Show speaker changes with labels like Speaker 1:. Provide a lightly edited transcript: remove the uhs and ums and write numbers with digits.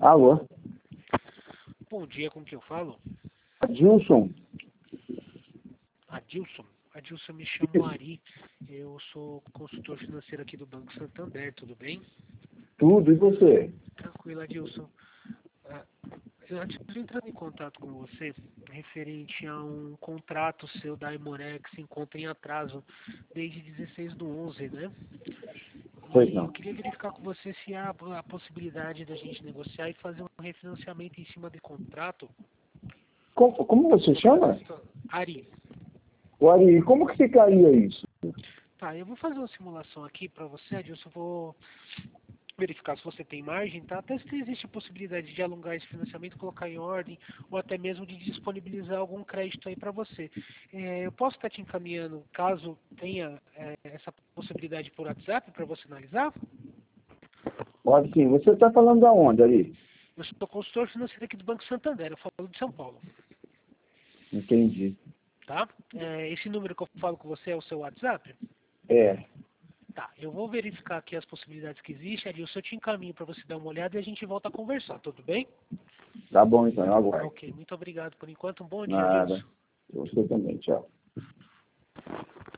Speaker 1: Alô?
Speaker 2: Bom dia, com quem eu falo?
Speaker 1: Adilson?
Speaker 2: Adilson. Adilson, me chamo Ari. Eu sou consultor financeiro aqui do Banco Santander, tudo bem?
Speaker 1: Tudo, e você?
Speaker 2: Tranquilo, Adilson. Antes de entrar em contato com você, referente a um contrato seu da Imorex se encontra em atraso desde 16/11, né?
Speaker 1: Pois
Speaker 2: E eu
Speaker 1: não.
Speaker 2: queria verificar com você se há a possibilidade da gente negociar e fazer um refinanciamento em cima do contrato.
Speaker 1: Como você chama?
Speaker 2: Ari.
Speaker 1: O Ari, como que ficaria isso?
Speaker 2: Tá, eu vou fazer uma simulação aqui para você, Adilson. Vou verificar se você tem margem, tá? Até se existe a possibilidade de alongar esse financiamento, colocar em ordem, ou até mesmo de disponibilizar algum crédito aí para você. Eu posso estar te encaminhando, caso tenha essa possibilidade por WhatsApp, para você analisar?
Speaker 1: Olha, sim, você está falando aonde, Ari?
Speaker 2: Eu sou consultor financeiro aqui do Banco Santander, eu falo de São Paulo,
Speaker 1: Entendi.
Speaker 2: tá? Esse número que eu falo com você é o seu WhatsApp?
Speaker 1: É,
Speaker 2: Tá, eu vou verificar aqui as possibilidades que existem, Adilson, eu te encaminho para você dar uma olhada e a gente volta a conversar, tudo bem?
Speaker 1: tá bom então, eu aguardo.
Speaker 2: Ok, muito obrigado por enquanto, um bom dia,
Speaker 1: Nada.
Speaker 2: Adilson.
Speaker 1: Você também, tchau.